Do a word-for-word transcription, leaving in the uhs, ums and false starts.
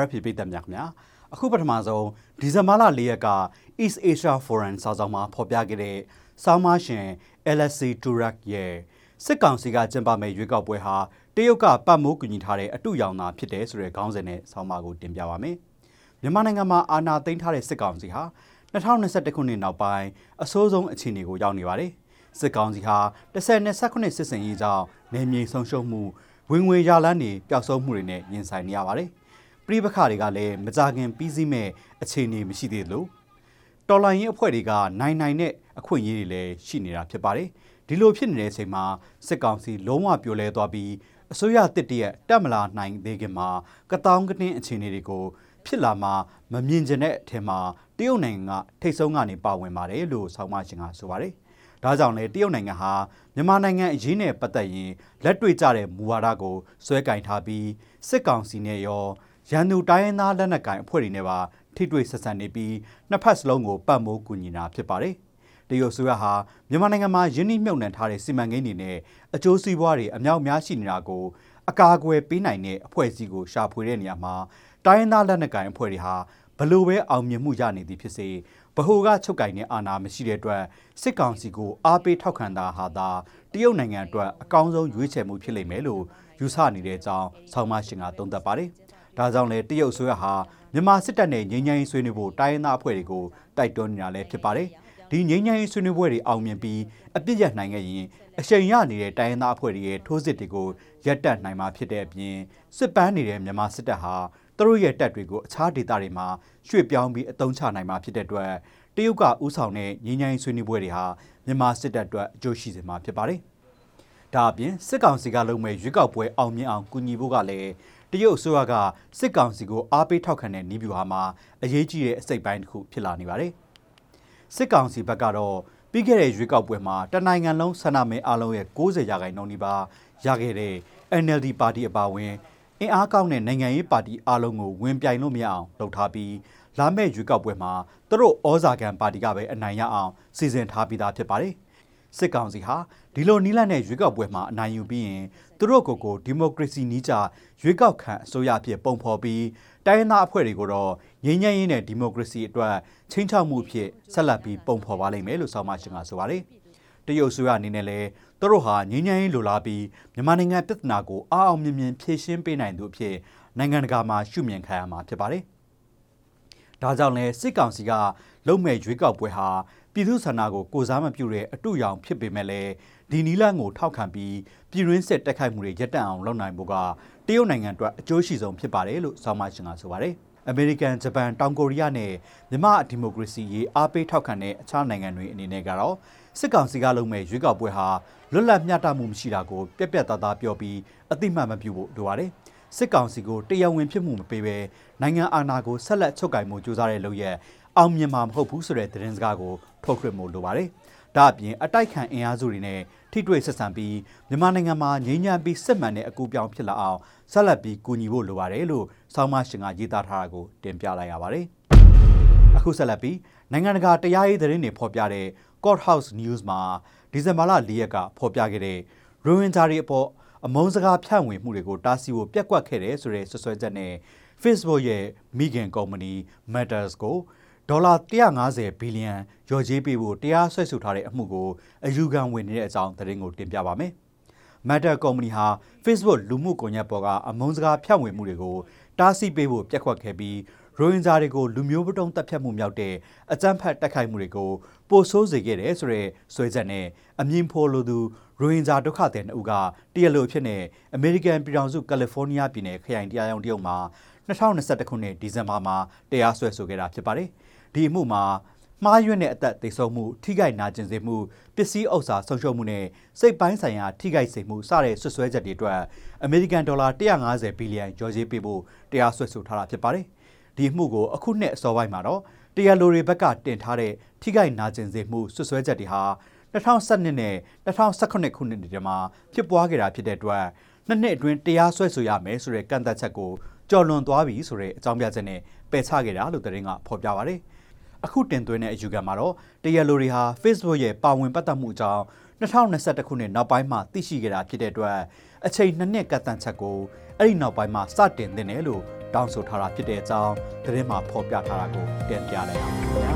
R F P ပြည်သက်များခင်ဗျာအခုပထမဆုံးဒီဇင်ဘာလ၄ရက်က East Asia Forum စာဆောင်မှာဖော်ပြခဲ့တဲ့ဆောင်းပါးရှင် Alexei Turak ရဲ့စစ်ကောင်စီကကျင်းပမဲ့ရွေးကောက်ပွဲဟာတရုတ်ကပတ်မိုးကူညီထားတဲ့အတူရောင်သာဖြစ်တယ်ဆိုတဲ့ခေါင်းစဉ်နဲ့ဆောင်းပါးကိုတင်ပြပါမယ်မြန်မာနိုင်ငံမှာအာဏာသိမ်းထားတဲ့စစ်ကောင်စီဟာ၂၀၂၁ခုနှစ်နောက်ပိုင်းအဆိုးဆုံးအခြေအနေကိုရောက်နေပါတယ်စစ်ကောင်စီဟာတစ်ဆက်နဲ့၁၈စစ်စင်ရေးကြောင့်နေမြေဆုံးရှုံးမှုဝင်ငွေရလန်းတွေပျောက်ဆုံးမှုတွေနဲ့ရင်ဆိုင်နေရပါတယ်ပြည်ပခါတွေကလည်းမကြခင်ပြီးစီးမဲ့အခြေအနေမရှိသေးလို့တော်လိုင်းရင်အဖွဲ့တွေကနိုင်နိုင်နဲ့အခွင့်အရေးတွေလည်းရှိနေတာဖြစ်ပါတယ်ဒီလိုဖြစ်နေတဲ့အချိန်မှာစစ်ကောင်စီလုံးဝပြိုလဲသွားပြီးအစိုးရတစ်တရက်တက်မလာနိုင်သေးခင်မှာကတောင်းကတင်းအခြေအနေတွေကိုဖြစ်လာမှမမြင်ကျင်တဲ့အထင်မှာတရုတ်နိုင်ငံကထိတ်ဆုံးကနေပါဝင်ပါတယ်လို့ဆောင်းပါရှင်ကဆိုပါတယ်ဒါကြောင့်လေတရုတ်နိုင်ငံဟာမြန်မာနိုင်ငံအရေးနဲ့ပတ်သက်ရင်လက်တွေ့ကျတဲ့မူဝါဒကိုဆွဲကင်ထားပြီးစစ်ကောင်စီနဲ့ရောရန်သူတိုင်းရင်းသားလက်နက်ကိုင်အဖွဲ့တွေနဲ့ပါထိတွေ့ဆက်ဆံနေပြီးနှစ်ဖက်စလုံးကိုပတ်မိုးကူညီတာဖြစ်ပါတယ်။တရုတ်ဆိုရဟာမြန်မာနိုင်ငံမှာယင်းနှိမ့်မြုပ်နှံထားတဲ့စီမံကိန်းတွေနဲ့အကျိုးစီးပွားတွေအများအများရှိနေတာကိုအကာအကွယ်ပေးနိုင်တဲ့အဖွဲ့အစည်းကိုရှာဖွေတဲ့နေရာမှာတိုင်းရင်းသားလက်နက်ကိုင်အဖွဲ့တွေဟာဘလို့ပဲအောင်မြင်မှုရနေသည်ဖြစ်စေဗဟိုကချုပ်ကင်တဲ့အာဏာမရှိတဲ့အတွက်စစ်ကောင်စီကိုအားပေးထောက်ခံတာဟာသာတရုတ်နိုင်ငံအတွက်အကောင်းဆုံးရွေးချယ်မှုဖြစ်လိမ့်မယ်လို့ယူဆနေတဲ့အကြောင်းဆောင်းပါရှင်ကသုံးသပ်ပါတယ်။ဒါကြောင့်လေတရုတ်ဆိုရဟာမြန်မာစစ်တပ်နဲ့ငြိမ်းချမ်းရေးဆွေးနွေးဖို့တိုင်းရင်းသားအဖွဲ့တွေကိုတိုက်တွန်းနေတာလည်းဖြစ်ပါတယ်။ဒီငြိမ်းချမ်းရေးဆွေးနွေးပွဲတွေအောင်မြင်ပြီးအပြစ်ရနိုင်ခဲ့ရင်အရှိန်ရနေတဲ့တိုင်းရင်းသားအဖွဲ့တွေရဲ့ထိုးစစ်တွေကိုရပ်တန့်နိုင်မှာဖြစ်တဲ့အပြင်စစ်ပန်းနေတဲ့မြန်မာစစ်တပ်ဟာသူတို့ရဲ့တပ်တွေကိုအခြားဒေသတွေမှာရွှေ့ပြောင်းပြီးအသုံးချနိုင်မှာဖြစ်တဲ့အတွက်တရုတ်ကဥဆောင်တဲ့ငြိမ်းချမ်းရေးဆွေးနွေးပွဲတွေဟာမြန်မာစစ်တပ်အတွက်အကျိုးရှိစေမှာဖြစ်ပါတယ်။ဒါအပြင်စစ်ကောင်စီကလုပ်မဲ့ရွေးကောက်ပွဲအောင်မြင်အောင်ကူညီဖို့ကလည်းတရုတ်အစိုးရကစစ်ကောင်စီကိုအားပေးထောက်ခံတဲ့နီးဗျူဟာမှာအရေးကြီးတဲ့အစိတ်ပိုင်းတစ်ခုဖြစ်လာနေပါတယ်။စစ်ကောင်စီဘက်ကတော့ပြီးခဲ့တဲ့ရွေးကောက်ပွဲမှာတနိုင်ငံလုံးဆန္ဒမဲအလုံးရဲ့၉၀ရာခိုင်နှုန်းနီးပါးရခဲ့တဲ့ N L D ပါတီအပါအဝင်အင်အားကောင်းတဲ့နိုင်ငံရေးပါတီအလုံးကိုဝင်ပြိုင်လို့မရအောင်လုပ်ထားပြီးလာမယ့်ရွေးကောက်ပွဲမှာသူတို့ဩဇာခံပါတီကပဲအနိုင်ရအောင်စီစဉ်ထားပြီးသားဖြစ်ပါတယ်။စစ်ကောင်စီဟာဒီလိုနီးလန့်တဲ့ရွေးကောက်ပွဲမှာအနိုင်ယူပြီးရင်သူတို့ကိုယ်ကိုဒီမိုကရေစီနီးကျရွေးကောက်ခံအစိုးရအဖြစ်ပုံဖော်ပြီးတိုင်းရင်းသားအဖွဲ့တွေကိုတော့ငြိမ်းချမ်းရေးနဲ့ဒီမိုကရေစီအတွက်ချင်းချောက်မှုဖြစ်ဆက်လက်ပြီးပုံဖော်ပါလိမ့်မယ်လို့ဆောင်းပါရှင်ကဆိုပါတယ်။တရုတ်အစိုးရအနေနဲ့လည်းသူတို့ဟာငြိမ်းချမ်းရေးလိုလားပြီးမြန်မာနိုင်ငံပြဿနာကိုအားအောင်မြင်မြင်ဖြေရှင်းပေးနိုင်သူအဖြစ်နိုင်ငံတကာမှာရှုမြင်ခံရမှာဖြစ်ပါတယ်။ဒါကြောင့်လည်းစစ်ကောင်စီကလုံမဲ့ရွေးကောက်ပွဲဟာပြည်သူ့ဆန္ဒကိုကိုစားမပြုတဲ့အတူရောင်ဖြစ်ပေမဲ့လည်းဒီနီလန်းကိုထောက်ခံပြီးပြည်ရင်းစစ်တိုက်ခိုက်မှုတွေရပ်တန့်အောင်လုပ်နိုင်ဖို့ကတရုတ်နိုင်ငံအတွက်အကျိုးရှိဆုံးဖြစ်ပါတယ်လို့ဆောင်းပါရှင်ကဆိုပါတယ်။အမေရိကန်ဂျပန်တောင်ကိုရီးယားနဲ့မြန်မာဒီမိုကရေစီရေးအားပေးထောက်ခံတဲ့အခြားနိုင်ငံတွေအနေနဲ့ကတော့စစ်ကောင်စီကလုပ်မဲ့ရွေးကောက်ပွဲဟာလွတ်လပ်မျှတမှုမရှိတာကိုပြက်ပြက်သားသားပြောပြီးအတိမတ်မပြုဖို့လိုပါတယ်။စစ်ကောင်စီကိုတရားဝင်ဖြစ်မှုမပေးဘဲနိုင်ငံအာဏာကိုဆက်လက်ချုပ်ကိုင်မှုကြိုးစားတဲ့လုပ်ရက်အောင်မြင်မှာမဟုတ်ဘူးဆိုတဲ့သတင်းစကားကိုထုတ်လွှင့်ဖို့လိုပါတယ်။ဒါအပြင်အတိုက်ခံအင်အားစုတွေနဲ့ထိတွေ့ဆက်ဆံပြီးမြန်မာနိုင်ငံမှာငြိမ်းချမ်းပြီးစစ်မှန်တဲ့အကူပြောင်းဖြစ်လာအောင်ဆက်လက်ပြီးကူညီဖို့လိုပါတယ်လို့ဆောင်းပါရှင်ကရေးသားထားတာကိုတင်ပြလိုက်ရပါတယ်။အခုဆက်လက်ပြီးနိုင်ငံတကာတရားရေးသတင်းတွေဖော်ပြတဲ့ Court House News မှာဒီဇင်ဘာလ၄ရက်ကဖော်ပြခဲ့တဲ့ရိုဟင်ဂျာတွေအပေါ်အမုန်းစကားဖြန့်ဝေမှုတွေကိုတားဆီးဖို့ပြက်ကွက်ခဲ့တယ်ဆိုတဲ့ဆွဆွဲချက်နဲ့ Facebook ရဲ့မိခင်ကုမ္ပဏီ Matters ကိုဒေါ်လာ၁၅၀ဘီလီယံရော်ကြေးပေးဖို့တရားစွဲဆိုထားတဲ့အမှုကိုအယူခံဝင်နေတဲ့အကြောင်းသတင်းကိုတင်ပြပါမယ်။ Matter ကုမ္ပဏီဟာ Facebook လူမှုကွန်ရက်ပေါ်ကအမုန်းစကားဖြန့်ဝေမှုတွေကိုတားဆီးပေးဖို့ပြက်ကွက်ခဲ့ပြီးရိုဟင်ဂျာတွေကိုလူမျိုးပတုံးတပ်ဖြတ်မှုမြောက်တဲ့အကြမ်းဖက်တိုက်ခိုက်မှုတွေကိုပိုဆိုးစေခဲ့တယ်ဆိုတဲ့ဆွဲချက်နဲ့အမည်ဖော်လိုသူရိုဟင်ဂျာဒုက္ခသည်နှစ်ဦးကတရားလိုအဖြစ်နဲ့အမေရိကန်ပြည်ထောင်စုကယ်လီဖိုးနီးယားပြည်နယ်ခရိုင်တရားရုံးတရုတ်မှာ၂၀၂၁ခုနှစ်ဒီဇင်ဘာမှာတရားစွဲဆိုခဲ့တာဖြစ်ပါတယ်။ဒီအမှုမှာမှားယွင်းတဲ့အသက်သေဆုံးမှုထိခိုက်နာကျင်စေမှုပစ္စည်းဥစ္စာဆုံးရှုံးမှုနဲ့စိတ်ပိုင်းဆိုင်ရာထိခိုက်စေမှုစတဲ့ဆွဆွဲချက်တွေအတွက်အမေရိကန်ဒေါ်လာ၁၅၀ဘီလီယံကျော်ကြေးပေးဖို့တရားစွဲဆိုထားတာဖြစ်ပါတယ်။ဒီအမှုကိုအခုနှစ်အစောပိုင်းမှာတော့တရားလိုတွေဘက်ကတင်ထားတဲ့ထိခိုက်နာကျင်စေမှုဆွဆွဲချက်တွေဟာ၂၀၁၂နဲ့၂၀၁၇ခုနှစ်တွေမှာဖြစ်ပွားခဲ့တာဖြစ်တဲ့အတွက်နှစ်နှစ်အတွင်းတရားစွဲဆိုရမယ်ဆိုတဲ့ကန့်သတ်ချက်ကိုကျော်လွန်သွားပြီဆိုတဲ့အကြောင်းပြချက်နဲ့ပယ်ချခဲ့တာလို့သတင်းကဖော်ပြပါတယ်။အခုတင်သွင်းတဲ့အယူခံမှာတော့တရားလိုတွေဟာ Facebook ရဲ့ပါဝင်ပတ်သက်မှုအကြောင်း၂၀၂၁ခုနှစ်နောက်ပိုင်းမှာသိရှိခဲ့တာဖြစ်တဲ့အတွက်အချိန်နှစ်နှစ်ကန့်သတ်ချက်ကိုအဲ့ဒီနောက်ပိုင်းမှာစတင်သင့်တယ်လို့တောင်းဆိုထားတာဖြစ်တဲ့အကြောင်းသတင်းမှာဖော်ပြထားတာကိုတင်ပြလိုက်အောင်ပါ